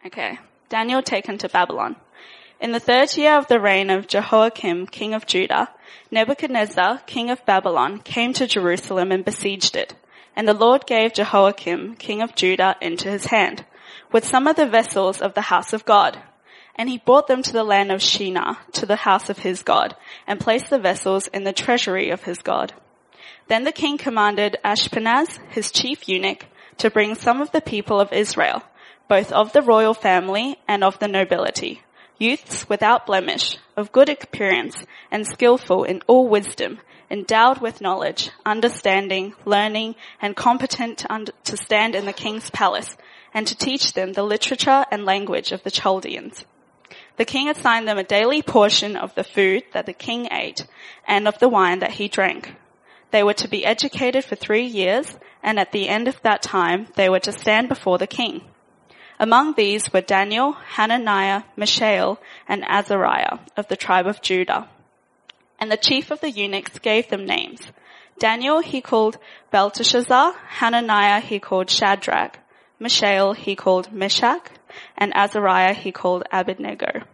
Okay. Daniel taken to Babylon. In the 3rd year of the reign of Jehoiakim, king of Judah, Nebuchadnezzar, king of Babylon, came to Jerusalem and besieged it. And the Lord gave Jehoiakim, king of Judah, into his hand, with some of the vessels of the house of God. And he brought them to the land of Shinar, to the house of his God, and placed the vessels in the treasury of his God. Then the king commanded Ashpenaz, his chief eunuch, to bring some of the people of Israel, both of the royal family and of the nobility, youths without blemish, of good appearance, and skillful in all wisdom, endowed with knowledge, understanding, learning, and competent to stand in the king's palace, and to teach them the literature and language of the Chaldeans. The king assigned them a daily portion of the food that the king ate, and of the wine that he drank. They were to be educated for 3 years, and at the end of that time they were to stand before the king. Among these were Daniel, Hananiah, Mishael, and Azariah of the tribe of Judah. And the chief of the eunuchs gave them names. Daniel he called Belteshazzar, Hananiah he called Shadrach, Mishael he called Meshach, and Azariah he called Abednego.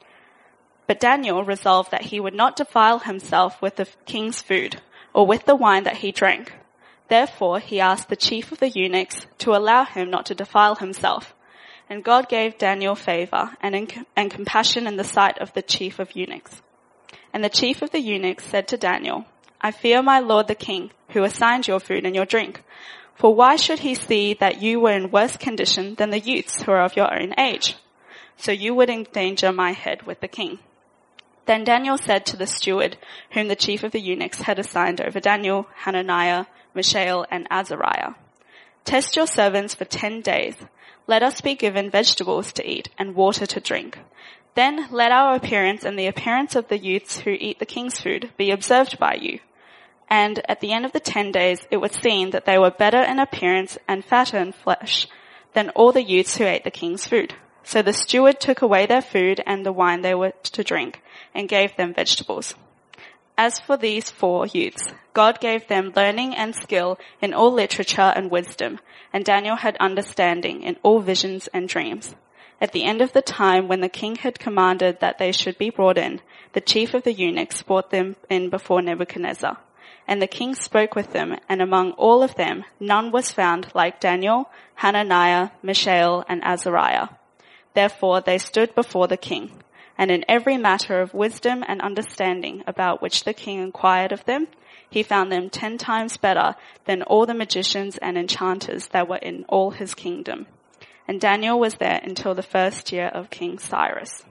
But Daniel resolved that he would not defile himself with the king's food, or with the wine that he drank. Therefore he asked the chief of the eunuchs to allow him not to defile himself. And God gave Daniel favor and compassion in the sight of the chief of eunuchs. And the chief of the eunuchs said to Daniel, I fear my lord the king, who assigned your food and your drink. For why should he see that you were in worse condition than the youths who are of your own age? So you would endanger my head with the king. Then Daniel said to the steward, whom the chief of the eunuchs had assigned over Daniel, Hananiah, Mishael, and Azariah, test your servants for 10 days. Let us be given vegetables to eat and water to drink. Then let our appearance and the appearance of the youths who eat the king's food be observed by you. And at the end of the 10 days it was seen that they were better in appearance and fatter in flesh than all the youths who ate the king's food. So the steward took away their food and the wine they were to drink, and gave them vegetables. As for these 4 youths, God gave them learning and skill in all literature and wisdom, and Daniel had understanding in all visions and dreams. At the end of the time when the king had commanded that they should be brought in, the chief of the eunuchs brought them in before Nebuchadnezzar. And the king spoke with them, and among all of them none was found like Daniel, Hananiah, Mishael, and Azariah. Therefore they stood before the king. And in every matter of wisdom and understanding about which the king inquired of them, he found them 10 times better than all the magicians and enchanters that were in all his kingdom. And Daniel was there until the 1st year of King Cyrus.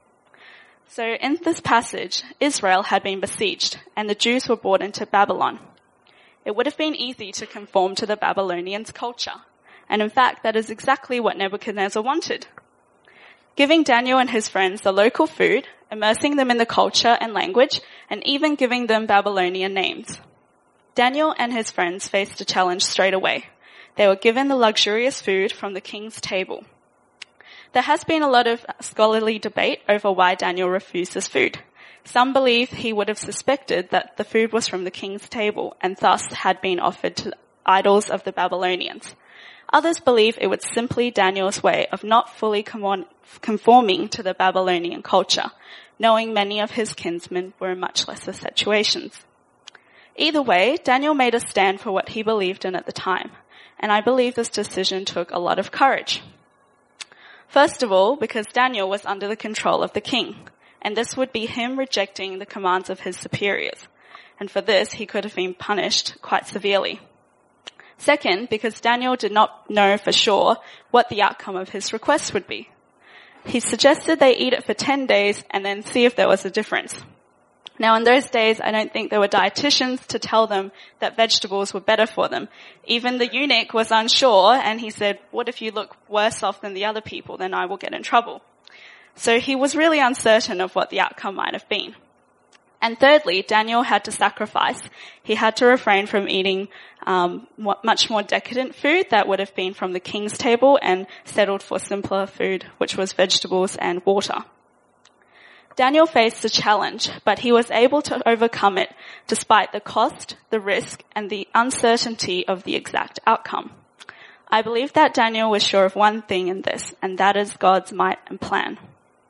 So in this passage, Israel had been besieged, and the Jews were brought into Babylon. It would have been easy to conform to the Babylonians' culture. And in fact, that is exactly what Nebuchadnezzar wanted. Giving Daniel and his friends the local food, immersing them in the culture and language, and even giving them Babylonian names. Daniel and his friends faced a challenge straight away. They were given the luxurious food from the king's table. There has been a lot of scholarly debate over why Daniel refused this food. Some believe he would have suspected that the food was from the king's table and thus had been offered to idols of the Babylonians. Others believe it was simply Daniel's way of not fully conforming to the Babylonian culture, knowing many of his kinsmen were in much lesser situations. Either way, Daniel made a stand for what he believed in at the time, and I believe this decision took a lot of courage. First of all, because Daniel was under the control of the king, and this would be him rejecting the commands of his superiors, and for this he could have been punished quite severely. Second, because Daniel did not know for sure what the outcome of his request would be. He suggested they eat it for 10 days and then see if there was a difference. Now in those days, I don't think there were dietitians to tell them that vegetables were better for them. Even the eunuch was unsure, and he said, what if you look worse off than the other people, then I will get in trouble. So he was really uncertain of what the outcome might have been. And thirdly, Daniel had to sacrifice. He had to refrain from eating much more decadent food that would have been from the king's table and settled for simpler food, which was vegetables and water. Daniel faced a challenge, but he was able to overcome it despite the cost, the risk, and the uncertainty of the exact outcome. I believe that Daniel was sure of one thing in this, and that is God's might and plan.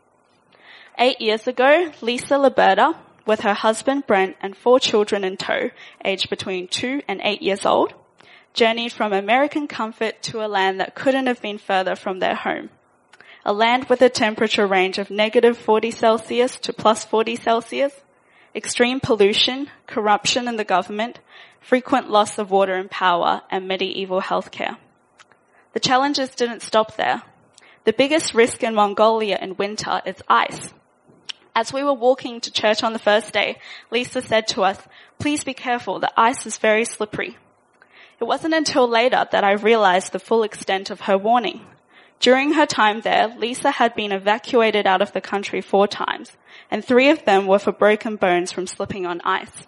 8 years ago, Lisa Liberta, with her husband Brent and 4 children in tow, aged between 2 and 8 years old, journeyed from American comfort to a land that couldn't have been further from their home. A land with a temperature range of -40 Celsius to +40 Celsius, extreme pollution, corruption in the government, frequent loss of water and power, and medieval healthcare. The challenges didn't stop there. The biggest risk in Mongolia in winter is ice. As we were walking to church on the first day, Lisa said to us, "Please be careful, the ice is very slippery." It wasn't until later that I realized the full extent of her warning. During her time there, Lisa had been evacuated out of the country 4 times, and 3 of them were for broken bones from slipping on ice.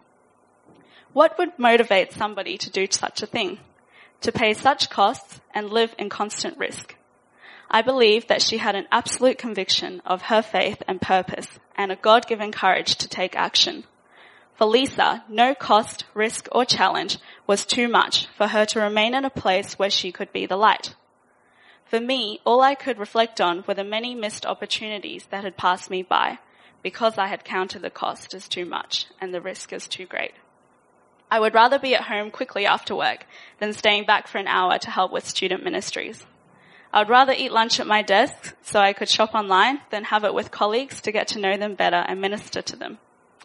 What would motivate somebody to do such a thing? To pay such costs and live in constant risk? I believe that she had an absolute conviction of her faith and purpose, and a God-given courage to take action. For Lisa, no cost, risk, or challenge was too much for her to remain in a place where she could be the light. For me, all I could reflect on were the many missed opportunities that had passed me by, because I had counted the cost as too much and the risk as too great. I would rather be at home quickly after work than staying back for an hour to help with student ministries. I would rather eat lunch at my desk so I could shop online than have it with colleagues to get to know them better and minister to them.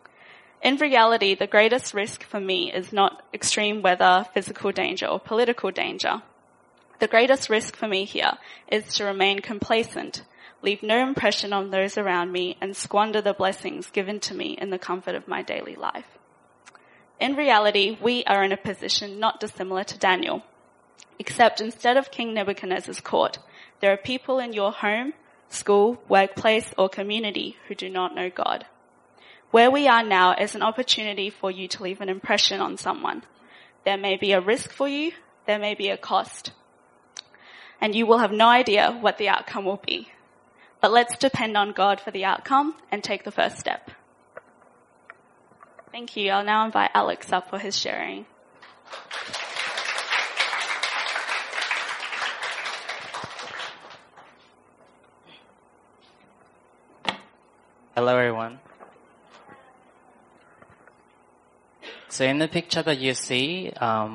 In reality, the greatest risk for me is not extreme weather, physical danger, or political danger. The greatest risk for me here is to remain complacent, leave no impression on those around me, and squander the blessings given to me in the comfort of my daily life. In reality, we are in a position not dissimilar to Daniel, except instead of King Nebuchadnezzar's court, there are people in your home, school, workplace, or community who do not know God. Where we are now is an opportunity for you to leave an impression on someone. There may be a risk for you, there may be a cost, and you will have no idea what the outcome will be. But let's depend on God for the outcome and take the first step. Thank you. I'll now invite Alex up for his sharing. Hello everyone. So in the picture that you see,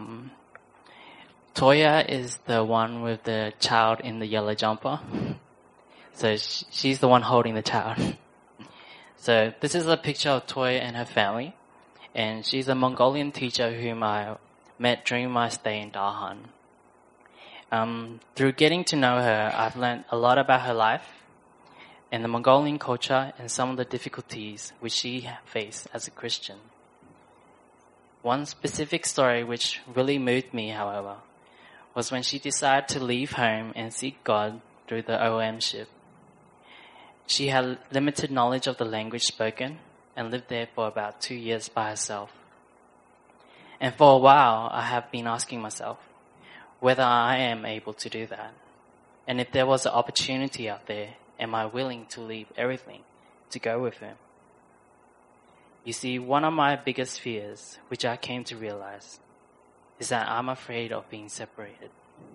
Toya is the one with the child in the yellow jumper. So she's the one holding the child. So this is a picture of Toya and her family. And she's a Mongolian teacher whom I met during my stay in Dahan. Through getting to know her, I've learned a lot about her life and the Mongolian culture and some of the difficulties which she faced as a Christian. One specific story which really moved me, however, was when she decided to leave home and seek God through the OM ship. She had limited knowledge of the language spoken and lived there for about 2 years by herself. And for a while, I have been asking myself whether I am able to do that. And if there was an opportunity out there, am I willing to leave everything to go with him? You see, one of my biggest fears, which I came to realize, is that I'm afraid of being separated.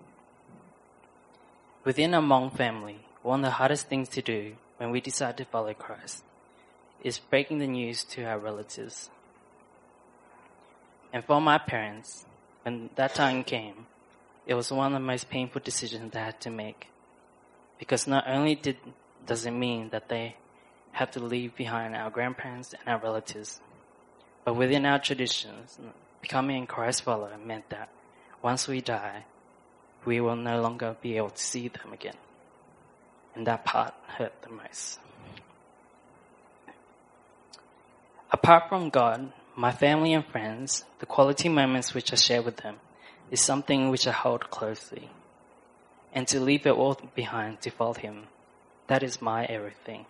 Within a Hmong family, one of the hardest things to do when we decide to follow Christ is breaking the news to our relatives. And for my parents, when that time came, it was one of the most painful decisions they had to make. Because not only does it mean that they have to leave behind our grandparents and our relatives, but within our traditions, becoming a Christ follower meant that once we die, we will no longer be able to see them again. And that part hurt the most. Apart from God, my family and friends, the quality moments which I share with them is something which I hold closely. And to leave it all behind to follow him, that is my everything.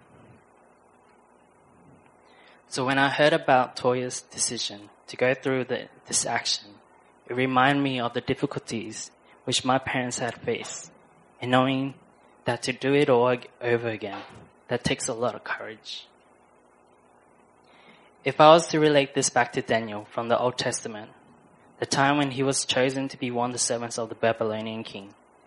So when I heard about Toya's decision to go through this action, it reminded me of the difficulties which my parents had faced, and knowing that to do it all over again, that takes a lot of courage. If I was to relate this back to Daniel from the Old Testament, the time when he was chosen to be one of the servants of the Babylonian king,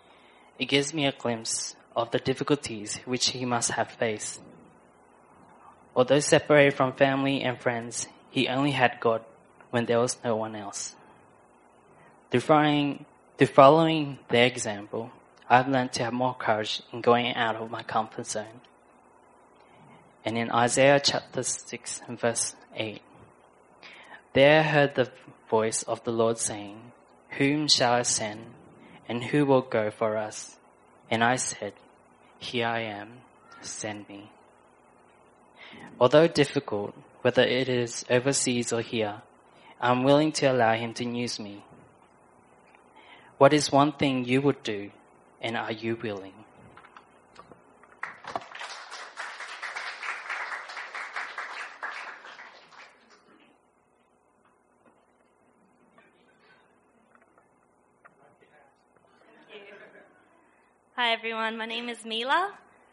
It gives me a glimpse of the difficulties which he must have faced. Although separated from family and friends, he only had God when there was no one else. Through following their example, I've learned to have more courage in going out of my comfort zone. And in Isaiah chapter 6 and verse 8, there I heard the voice of the Lord saying, "Whom shall I send, and who will go for us?" And I said, "Here I am, send me." Although difficult, whether it is overseas or here, I'm willing to allow him to use me. What is one thing you would do, and are you willing? Hi everyone, my name is Mila.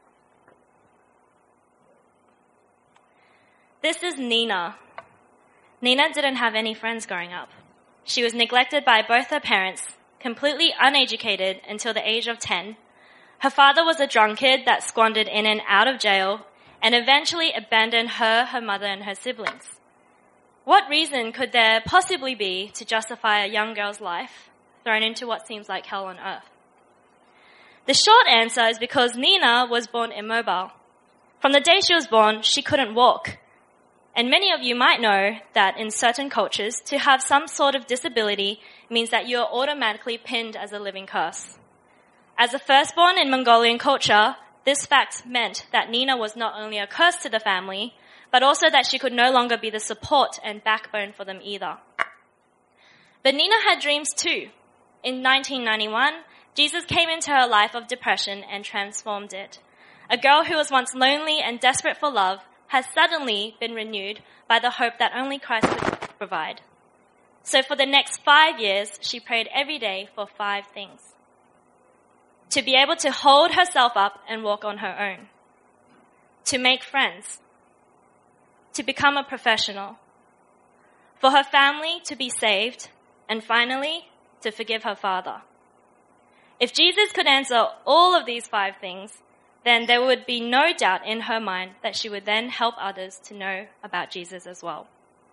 This is Nina. Nina didn't have any friends growing up. She was neglected by both her parents, completely uneducated until the age of 10. Her father was a drunkard that squandered in and out of jail and eventually abandoned her mother and her siblings. What reason could there possibly be to justify a young girl's life thrown into what seems like hell on earth? The short answer is because Nina was born immobile. From the day she was born, she couldn't walk. And many of you might know that in certain cultures, to have some sort of disability means that you are automatically pinned as a living curse. As a firstborn in Mongolian culture, this fact meant that Nina was not only a curse to the family, but also that she could no longer be the support and backbone for them either. But Nina had dreams too. In 1991, Jesus came into her life of depression and transformed it. A girl who was once lonely and desperate for love has suddenly been renewed by the hope that only Christ could provide. So for the next 5 years, she prayed every day for 5 things. To be able to hold herself up and walk on her own. To make friends. To become a professional. For her family to be saved. And finally, to forgive her father. If Jesus could answer all of these 5 things, then there would be no doubt in her mind that she would then help others to know about Jesus as well.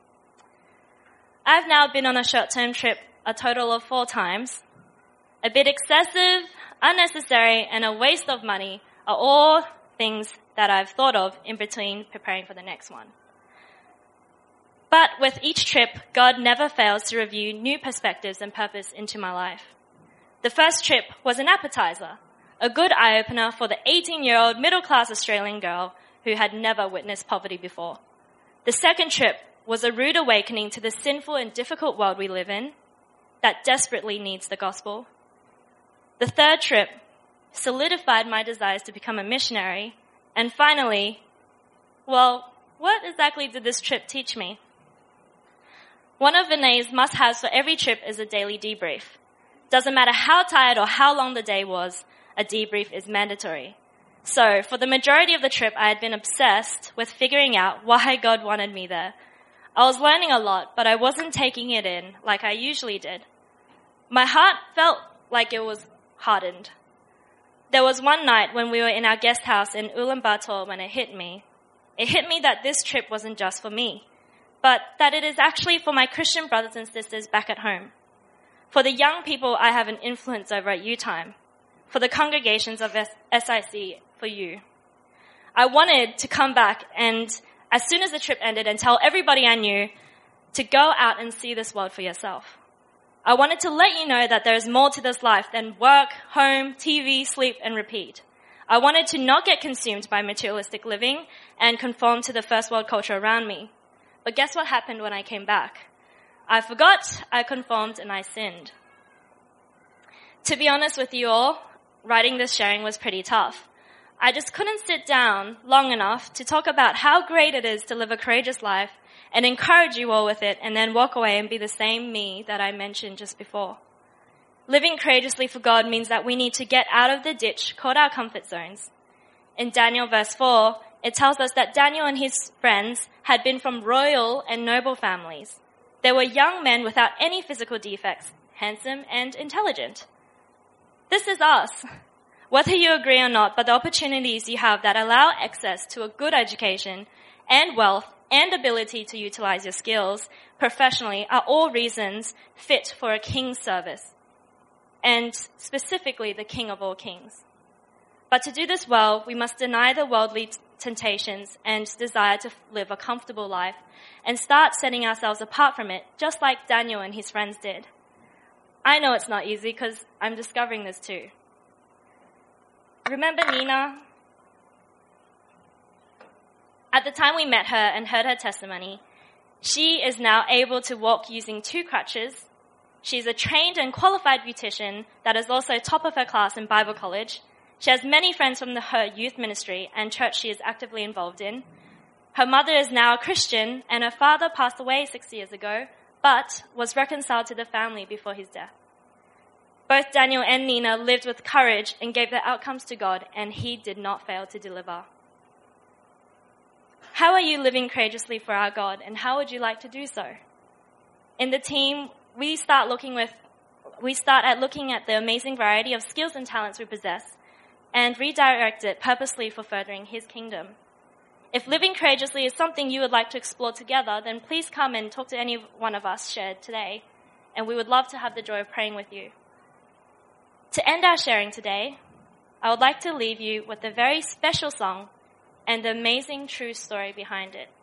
I've now been on a short-term trip a total of 4 times. A bit excessive, unnecessary, and a waste of money are all things that I've thought of in between preparing for the next one. But with each trip, God never fails to review new perspectives and purpose into my life. The first trip was an appetizer, a good eye-opener for the 18-year-old middle-class Australian girl who had never witnessed poverty before. The second trip was a rude awakening to the sinful and difficult world we live in that desperately needs the gospel. The third trip solidified my desires to become a missionary. And finally, well, what exactly did this trip teach me? One of Vinay's must-haves for every trip is a daily debrief. Doesn't matter how tired or how long the day was, a debrief is mandatory. So, for the majority of the trip, I had been obsessed with figuring out why God wanted me there. I was learning a lot, but I wasn't taking it in like I usually did. My heart felt like it was hardened. There was one night when we were in our guest house in Ulaanbaatar when it hit me. It hit me that this trip wasn't just for me, but that it is actually for my Christian brothers and sisters back at home. For the young people I have an influence over at U-Time. For the congregations of SIC, for you. I wanted to come back and, as soon as the trip ended, and tell everybody I knew to go out and see this world for yourself. I wanted to let you know that there is more to this life than work, home, TV, sleep, and repeat. I wanted to not get consumed by materialistic living and conform to the first world culture around me. But guess what happened when I came back? I forgot, I conformed, and I sinned. To be honest with you all, writing this sharing was pretty tough. I just couldn't sit down long enough to talk about how great it is to live a courageous life and encourage you all with it and then walk away and be the same me that I mentioned just before. Living courageously for God means that we need to get out of the ditch called our comfort zones. In Daniel verse 4, it tells us that Daniel and his friends had been from royal and noble families. They were young men without any physical defects, handsome and intelligent. This is us. Whether you agree or not, but the opportunities you have that allow access to a good education and wealth and ability to utilize your skills professionally are all reasons fit for a king's service, and specifically the King of all kings. But to do this well, we must deny the worldly temptations and desire to live a comfortable life and start setting ourselves apart from it, just like Daniel and his friends did. I know it's not easy because I'm discovering this too. Remember Nina? At the time we met her and heard her testimony, she is now able to walk using 2 crutches. She's a trained and qualified beautician that is also top of her class in Bible college. She has many friends from her youth ministry and church she is actively involved in. Her mother is now a Christian, and her father passed away 6 years ago, but was reconciled to the family before his death. Both Daniel and Nina lived with courage and gave their outcomes to God, and he did not fail to deliver. How are you living courageously for our God, and how would you like to do so? In the team, we start at looking at the amazing variety of skills and talents we possess and redirect it purposely for furthering his kingdom. If living courageously is something you would like to explore together, then please come and talk to any one of us shared today, and we would love to have the joy of praying with you. To end our sharing today, I would like to leave you with a very special song and the amazing true story behind it.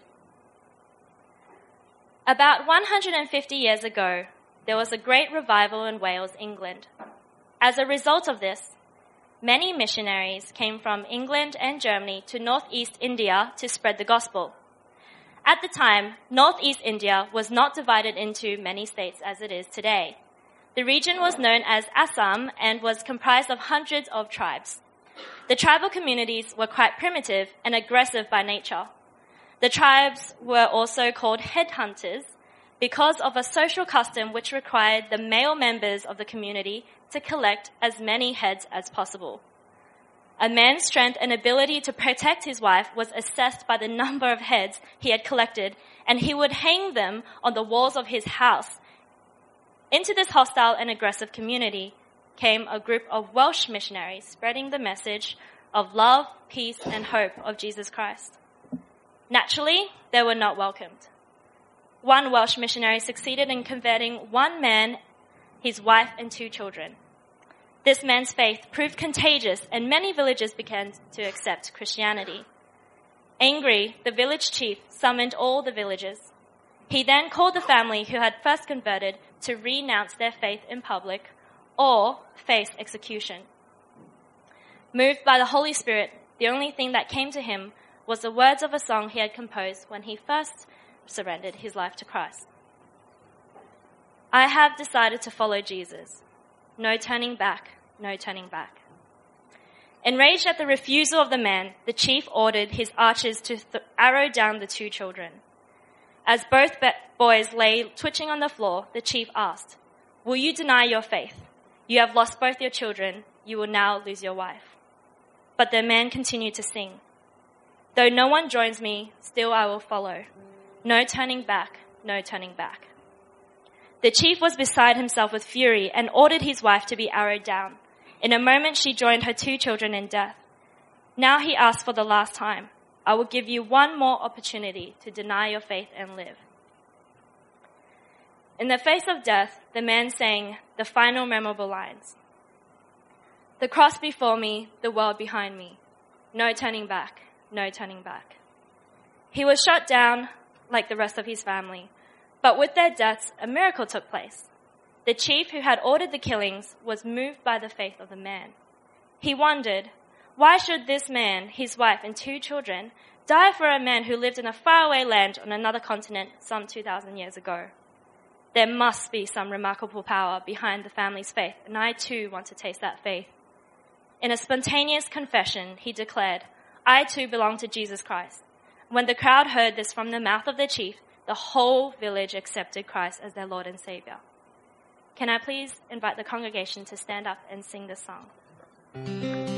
About 150 years ago, there was a great revival in Wales, England. As a result of this, many missionaries came from England and Germany to northeast India to spread the gospel. At the time, northeast India was not divided into many states as it is today. The region was known as Assam and was comprised of hundreds of tribes. The tribal communities were quite primitive and aggressive by nature. The tribes were also called headhunters because of a social custom which required the male members of the community to collect as many heads as possible. A man's strength and ability to protect his wife was assessed by the number of heads he had collected, and he would hang them on the walls of his house. Into this hostile and aggressive community came a group of Welsh missionaries spreading the message of love, peace, and hope of Jesus Christ. Naturally, they were not welcomed. One Welsh missionary succeeded in converting one man, his wife, and 2 children. This man's faith proved contagious, and many villagers began to accept Christianity. Angry, the village chief summoned all the villagers. He then called the family who had first converted to renounce their faith in public or face execution. Moved by the Holy Spirit, the only thing that came to him was the words of a song he had composed when he first surrendered his life to Christ. I have decided to follow Jesus. No turning back, no turning back. Enraged at the refusal of the man, the chief ordered his archers to arrow down the 2 children. As both boys lay twitching on the floor, the chief asked, "Will you deny your faith? You have lost both your children. You will now lose your wife." But the man continued to sing, "Though no one joins me, still I will follow. No turning back, no turning back." The chief was beside himself with fury and ordered his wife to be arrowed down. In a moment, she joined her 2 children in death. Now he asked for the last time, "I will give you one more opportunity to deny your faith and live." In the face of death, the man sang the final memorable lines. "The cross before me, the world behind me. No turning back, no turning back." He was shot down like the rest of his family, but with their deaths, a miracle took place. The chief who had ordered the killings was moved by the faith of the man. He wondered, why should this man, his wife, and 2 children die for a man who lived in a faraway land on another continent some 2,000 years ago? There must be some remarkable power behind the family's faith, and I too want to taste that faith. In a spontaneous confession, he declared, "I too belong to Jesus Christ." When the crowd heard this from the mouth of the chief, the whole village accepted Christ as their Lord and Savior. Can I please invite the congregation to stand up and sing this song?